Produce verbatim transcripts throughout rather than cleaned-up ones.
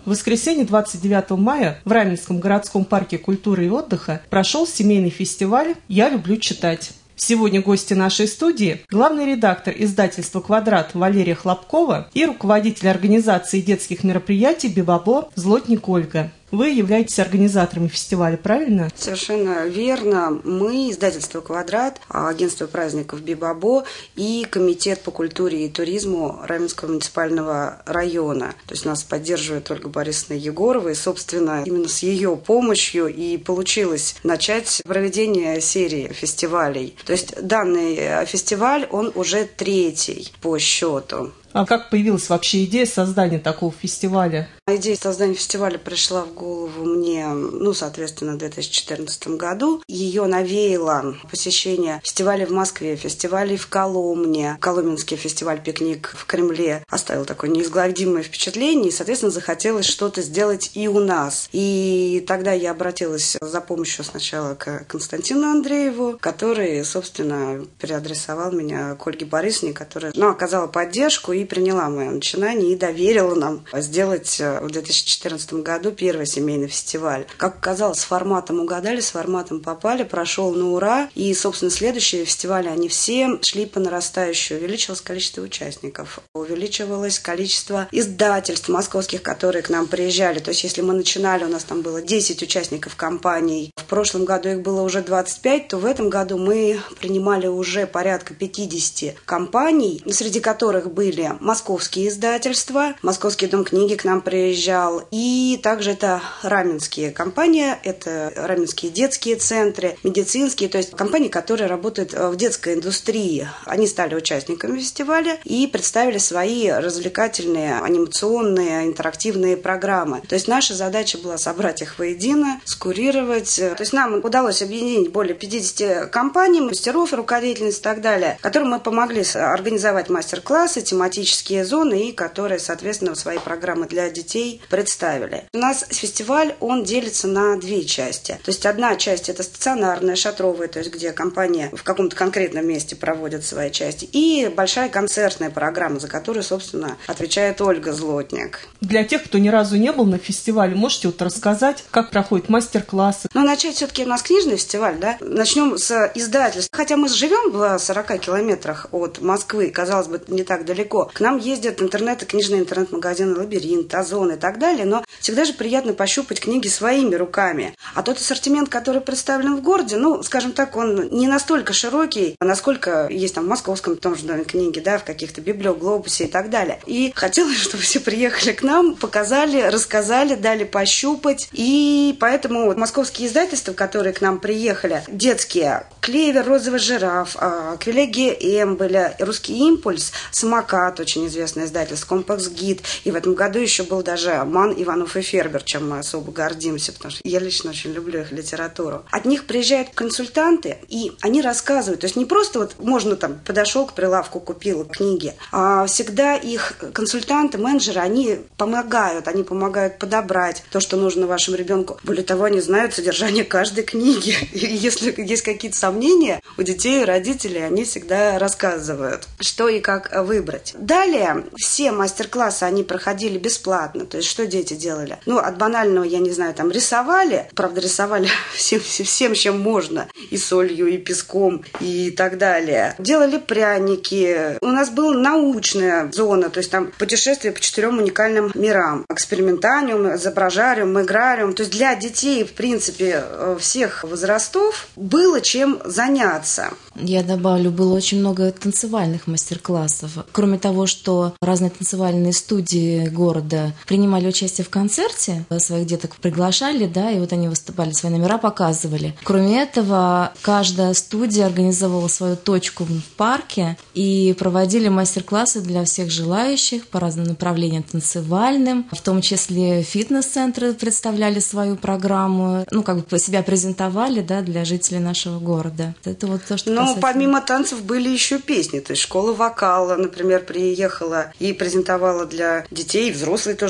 В воскресенье двадцать девятого мая в Раменском городском парке культуры и отдыха прошел семейный фестиваль «Я люблю читать». Сегодня гости нашей студии – главный редактор издательства «Квадрат» Валерия Хлопкова и руководитель организации детских мероприятий «Бибабо» Злотник Ольга. Вы являетесь организаторами фестиваля, правильно? Совершенно верно. Мы, издательство «Квадрат», агентство праздников «Бибабо» и Комитет по культуре и туризму Раменского муниципального района. То есть нас поддерживает Ольга Борисовна Егорова, и, собственно, именно с ее помощью и получилось начать проведение серии фестивалей. То есть данный фестиваль, он уже третий по счету. А как появилась вообще идея создания такого фестиваля? Идея создания фестиваля пришла в голову мне, ну, соответственно, в две тысячи четырнадцатом году. Ее навеяло посещение фестивалей в Москве, фестивалей в Коломне. Коломенский фестиваль «Пикник в Кремле» оставил такое неизгладимое впечатление, и, соответственно, захотелось что-то сделать и у нас. И тогда я обратилась за помощью сначала к Константину Андрееву, который, собственно, переадресовал меня к Ольге Борисовне, которая, ну, оказала поддержку и приняла мое начинание и доверила нам сделать в две тысячи четырнадцатом году первый семейный фестиваль. Как оказалось, с форматом угадали, с форматом попали, прошел на ура. И, собственно, следующие фестивали, они все шли по нарастающей. Увеличилось количество участников, увеличивалось количество издательств московских, которые к нам приезжали. То есть, если мы начинали, у нас там было десять участников компаний, в прошлом году их было уже двадцать пять, то в этом году мы принимали уже порядка пятьдесят компаний, среди которых были московские издательства, Московский дом книги к нам приезжал, и также это раменские компании, это раменские детские центры, медицинские, то есть компании, которые работают в детской индустрии. Они стали участниками фестиваля и представили свои развлекательные, анимационные, интерактивные программы. То есть наша задача была собрать их воедино, скурировать. То есть нам удалось объединить более пятьдесят компаний, мастеров, руководительниц и так далее, которым мы помогли организовать мастер-классы, тематические зоны, и которые, соответственно, свои программы для детей представили. У нас фестиваль, он делится на две части. То есть одна часть – это стационарная, шатровая, то есть где компания в каком-то конкретном месте проводит свои части, и большая концертная программа, за которую, собственно, отвечает Ольга Злотник. Для тех, кто ни разу не был на фестивале, можете вот рассказать, как проходят мастер-классы? Ну, начать все-таки у нас книжный фестиваль, да? Начнем с издательств. Хотя мы живем в сорока километрах от Москвы, казалось бы, не так далеко. К нам ездят интернет и книжные интернет-магазины «Лабиринт», «Озон» и так далее, но всегда же приятно пощупать книги своими руками. А тот ассортимент, который представлен в городе, ну, скажем так, он не настолько широкий, насколько есть там в московском том же доме книги, да, в каких-то библиоглобусе и так далее. И хотелось, чтобы все приехали к нам, показали, рассказали, дали пощупать. И поэтому московские издательства, которые к нам приехали, детские, «Клевер», «Розовый жираф», «Квилегия М» были, «Русский импульс», «Самокат», очень известное издательство, «Компакс-гид». И в этом году еще был даже «Ман, Иванов и Фербер», чем мы особо гордимся, потому что я лично очень люблю их литературу. От них приезжают консультанты, и они рассказывают. То есть не просто вот можно там подошел к прилавку, купил книги, а всегда их консультанты, менеджеры, они помогают, они помогают подобрать то, что нужно вашему ребенку. Более того, они знают содержание каждой книги. И если есть какие-то сомнения у детей и родителей, они всегда рассказывают, что и как выбрать. Далее все мастер-классы, они проходили бесплатно. То есть что дети делали? Ну, от банального, я не знаю, там рисовали. Правда, рисовали всем, всем, чем можно. И солью, и песком, и так далее. Делали пряники. У нас была научная зона. То есть там путешествие по четырем уникальным мирам. Экспериментариум, изображариум, играриум. То есть для детей, в принципе, всех возрастов было чем заняться. Я добавлю, было очень много танцевальных мастер-классов. Кроме того, что разные танцевальные студии города принимали участие в концерте, своих деток приглашали, да, и вот они выступали, свои номера показывали. Кроме этого, каждая студия организовала свою точку в парке и проводили мастер-классы для всех желающих по разным направлениям танцевальным, в том числе фитнес-центры представляли свою программу, ну, как бы себя презентовали, да, для жителей нашего города. Это вот то, что Но касается... помимо танцев были еще песни, то есть школа вокала, например, приехала и презентовала для детей, и взрослые тоже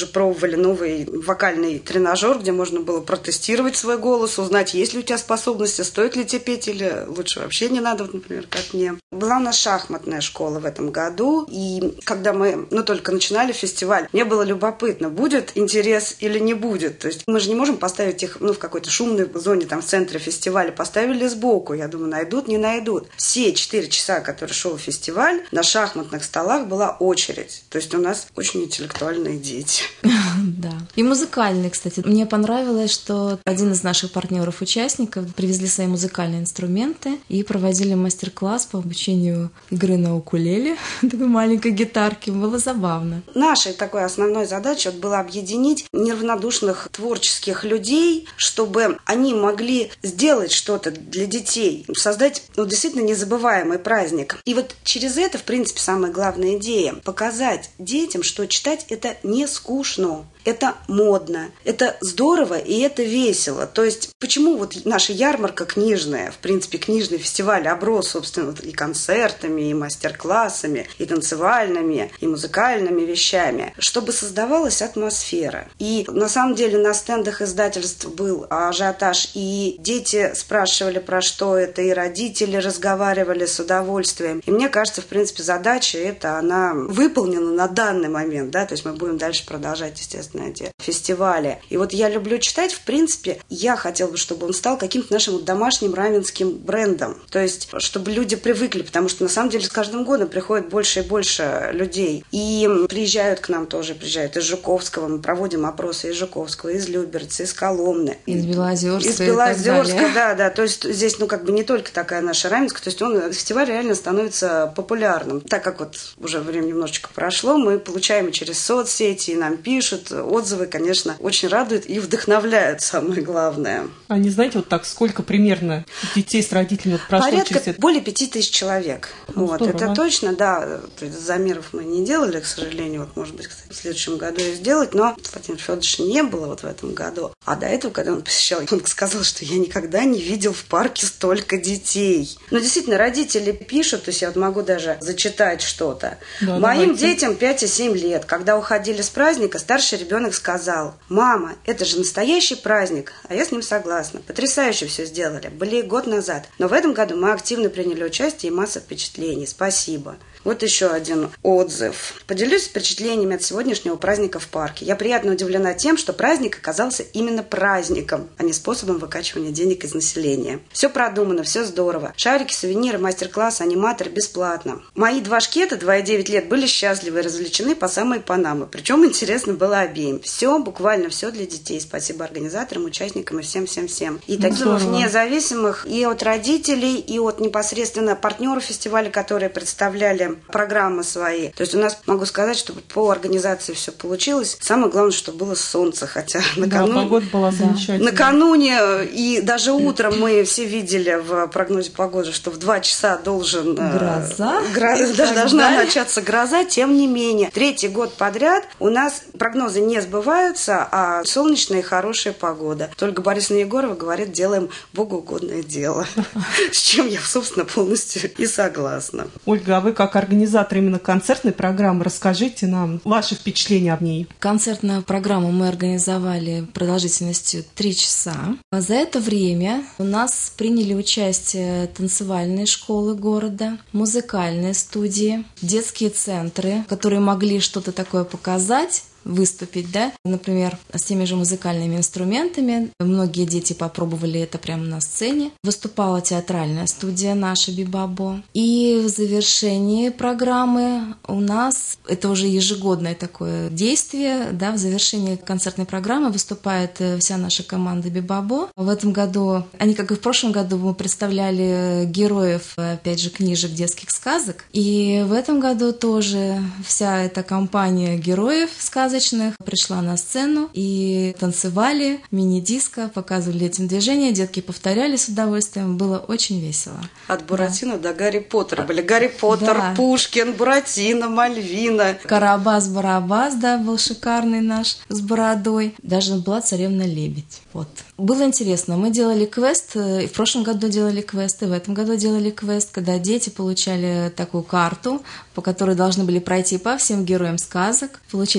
же пробовали новый вокальный тренажер, где можно было протестировать свой голос, узнать, есть ли у тебя способности, стоит ли тебе петь или лучше вообще не надо, вот, например, как мне. Была у нас шахматная школа в этом году, и когда мы, ну, только начинали фестиваль, мне было любопытно, будет интерес или не будет. То есть мы же не можем поставить их, ну, в какой-то шумной зоне, там, в центре фестиваля, поставили сбоку. Я думаю, найдут, не найдут. Все четыре часа, которые шел фестиваль, на шахматных столах была очередь. То есть у нас очень интеллектуальные дети. Да. И музыкальные, кстати. Мне понравилось, что один из наших партнеров-участников привезли свои музыкальные инструменты и проводили мастер-класс по обучению игры на укулеле, такой маленькой гитарки. Было забавно. Нашей такой основной задачей была объединить неравнодушных творческих людей, чтобы они могли сделать что-то для детей, создать, ну, действительно незабываемый праздник. И вот через это, в принципе, самая главная идея – показать детям, что читать – это не скучно. Это модно, это здорово и это весело. То есть почему вот наша ярмарка книжная, в принципе, книжный фестиваль оброс, собственно, и концертами, и мастер-классами, и танцевальными, и музыкальными вещами, чтобы создавалась атмосфера. И на самом деле на стендах издательств был ажиотаж, и дети спрашивали, про что это, и родители разговаривали с удовольствием. И мне кажется, в принципе, задача эта, она выполнена на данный момент, да, то есть мы будем дальше продолжать, естественно, эти фестивали. И вот я люблю читать, в принципе, я хотела бы, чтобы он стал каким-то нашим домашним раменским брендом. То есть, чтобы люди привыкли, потому что, на самом деле, с каждым годом приходит больше и больше людей. И приезжают к нам тоже, приезжают из Жуковского, мы проводим опросы из Жуковского, из Люберцы, из Коломны. Из Белозерска. Из Белозерска, да, да. То есть, здесь, ну, как бы не только такая наша Раменская, то есть, он, фестиваль реально становится популярным. Так как вот уже время немножечко прошло, мы получаем и через соцсети, и нам пишут, отзывы, конечно, очень радуют и вдохновляют, самое главное. А не знаете, вот так, сколько примерно детей с родителями вот прошло Порядка через это? более пяти тысяч человек. Ну, вот, здорово. Это точно, да. Замеров мы не делали, к сожалению. Вот, может быть, кстати, в следующем году и сделать, но Владимира Федоровича не было вот в этом году. А до этого, когда он посещал, он сказал, что я никогда не видел в парке столько детей. Но действительно, родители пишут, то есть я вот могу даже зачитать что-то. Да, Моим давайте. детям пять и семь лет. Когда уходили с праздника, старший ребенок сказал: «Мама, это же настоящий праздник». А я с ним согласна. Потрясающе все сделали. Были год назад. Но в этом году мы активно приняли участие и масса впечатлений. Спасибо. Вот еще один отзыв. Поделюсь впечатлениями от сегодняшнего праздника в парке. Я приятно удивлена тем, что праздник оказался именно праздником, а не способом выкачивания денег из населения. Все продумано, все здорово. Шарики, сувениры, мастер-класс, аниматор бесплатно. Мои два шкета, два и девять лет, были счастливы и развлечены по самой Панамы. Причем интересно было обеим. Все, буквально все для детей. Спасибо организаторам, участникам и всем-всем-всем. И таких независимых и от родителей, и от непосредственно партнеров фестиваля, которые представляли программы свои. То есть у нас, могу сказать, что по организации все получилось. Самое главное, что было солнце, хотя накануне... Да, погода была Да. замечательная. Накануне и даже утром мы все видели в прогнозе погоды, что в два часа должен... Гроза. Гра... Должна начаться гроза. Тем не менее, третий год подряд у нас прогнозы не сбываются, а солнечная и хорошая погода. Только Борисовна Егорова говорит, делаем богоугодное дело. С чем я, собственно, полностью и согласна. Ольга, а вы как организатор именно концертной программы, расскажите нам ваши впечатления об ней. Концертную программу мы организовали продолжительностью три часа. За это время у нас приняли участие танцевальные школы города, музыкальные студии, детские центры, которые могли что-то такое показать, выступить, да, например, с теми же музыкальными инструментами. Многие дети попробовали это прямо на сцене. Выступала театральная студия наша «Бибабо». И в завершении программы у нас, это уже ежегодное такое действие, да, в завершении концертной программы выступает вся наша команда «Бибабо». В этом году, они, как и в прошлом году, мы представляли героев, опять же, книжек детских сказок. И в этом году тоже вся эта компания героев сказок пришла на сцену и танцевали, мини-диско, показывали этим движения, детки повторяли с удовольствием, было очень весело. От Буратино да. до Гарри Поттера были. Гарри Поттер, да. Пушкин, Буратино, Мальвина. Карабас-Барабас, да, был шикарный наш, с бородой. Даже была царевна-лебедь. Вот. Было интересно. Мы делали квест, и в прошлом году делали квест, и в этом году делали квест, когда дети получали такую карту, по которой должны были пройти по всем героям сказок, получить свои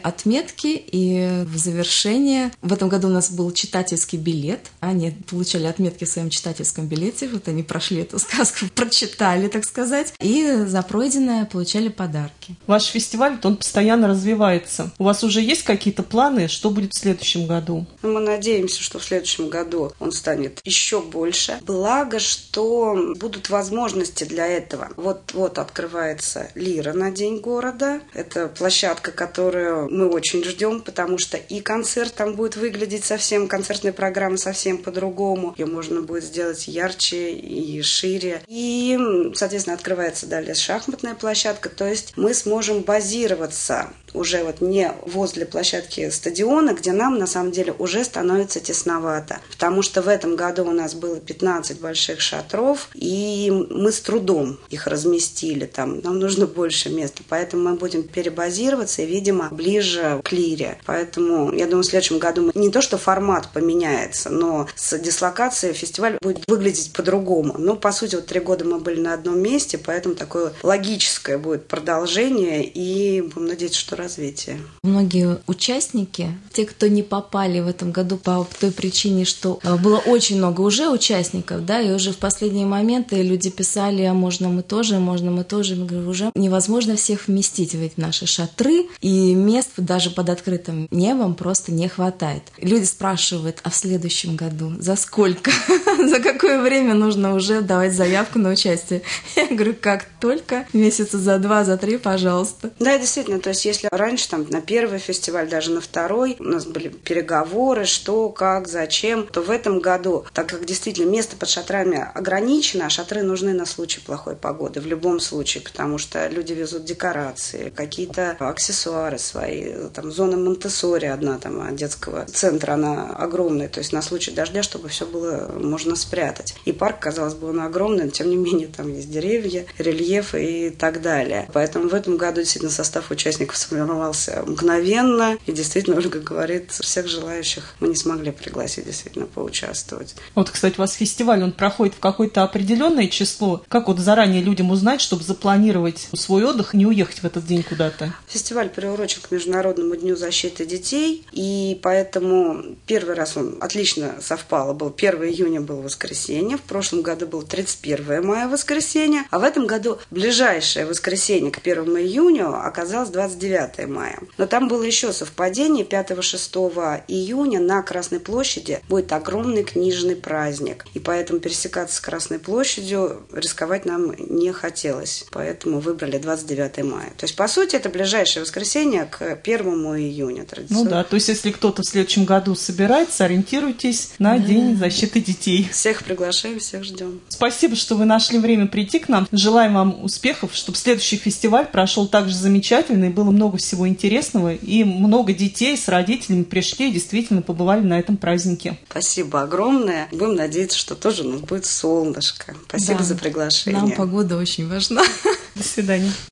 отметки, и в завершение в этом году у нас был читательский билет. Они получали отметки в своем читательском билете. Вот они прошли эту сказку, прочитали, так сказать, и за пройденное получали подарки. Ваш фестиваль, он постоянно развивается. У вас уже есть какие-то планы, что будет в следующем году? Мы надеемся, что в следующем году он станет еще больше. Благо, что будут возможности для этого. Вот-вот открывается Лира на День города. Это площадка, которую мы очень ждем, потому что и концерт там будет выглядеть совсем, концертная программа совсем по-другому. Ее можно будет сделать ярче и шире. И, соответственно, открывается далее шахматная площадка. То есть мы сможем базироваться уже вот не возле площадки стадиона, где нам на самом деле уже становится тесновато. Потому что в этом году у нас было пятнадцать больших шатров, и мы с трудом их разместили там. Нам нужно больше места, поэтому мы будем перебазироваться и, видимо, ближе к Лире. Поэтому, я думаю, в следующем году мы... не то, что формат поменяется, но с дислокацией фестиваль будет выглядеть по-другому. Но, по сути, вот три года мы были на одном месте, поэтому такое логическое будет продолжение, и будем надеяться, что развитие. Многие участники, те, кто не попали в этом году по той причине, что было очень много уже участников, да, и уже в последние моменты люди писали, а можно мы тоже, можно мы тоже. Мы говорим, уже невозможно всех вместить в эти наши шатры, и мест даже под открытым небом просто не хватает. Люди спрашивают, а в следующем году за сколько? За какое время нужно уже давать заявку на участие? Я говорю, как только, месяца за два, за три, пожалуйста. Да, действительно, то есть если раньше там на первый фестиваль, даже на второй, у нас были переговоры, что, как, зачем, то в этом году, так как действительно место под шатрами ограничено, а шатры нужны на случай плохой погоды, в любом случае, потому что люди везут декорации, какие-то аксессуары свои, там зона Монтессори одна там от детского центра, она огромная, то есть на случай дождя, чтобы все было можно спрятать. И парк, казалось бы, он огромный, но тем не менее там есть деревья, рельефы и так далее. Поэтому в этом году действительно состав участников сформировался мгновенно, и действительно, Ольга говорит, всех желающих мы не смогли пригласить действительно поучаствовать. Вот, кстати, у вас фестиваль, он проходит в какое-то определенное число. Как вот заранее людям узнать, чтобы запланировать свой отдых и не уехать в этот день куда-то? Фестиваль приурочен к Международному дню защиты детей, и поэтому первый раз он отлично совпало. Был первое июня было воскресенье, в прошлом году было тридцать первое мая воскресенье, а в этом году ближайшее воскресенье к первому июню оказалось двадцать девятое мая. Но там было еще совпадение. пятого-шестого июня на Красной площади будет огромный книжный праздник. И поэтому пересекаться с Красной площадью рисковать нам не хотелось. Поэтому выбрали двадцать девятое мая. То есть, по сути, это ближайшее воскресенье к первому июня. Ну да, то есть, если кто-то в следующем году собирается, ориентируйтесь на да. День защиты детей. Всех приглашаем, всех ждем. Спасибо, что вы нашли время прийти к нам. Желаем вам успехов, чтобы следующий фестиваль прошел так же замечательно, и было много всего интересного, и много детей с родителями пришли и действительно побывали на этом празднике. Спасибо огромное. Будем надеяться, что тоже у нас будет солнышко. Спасибо да. за приглашение. Нам погода очень важна. До свидания.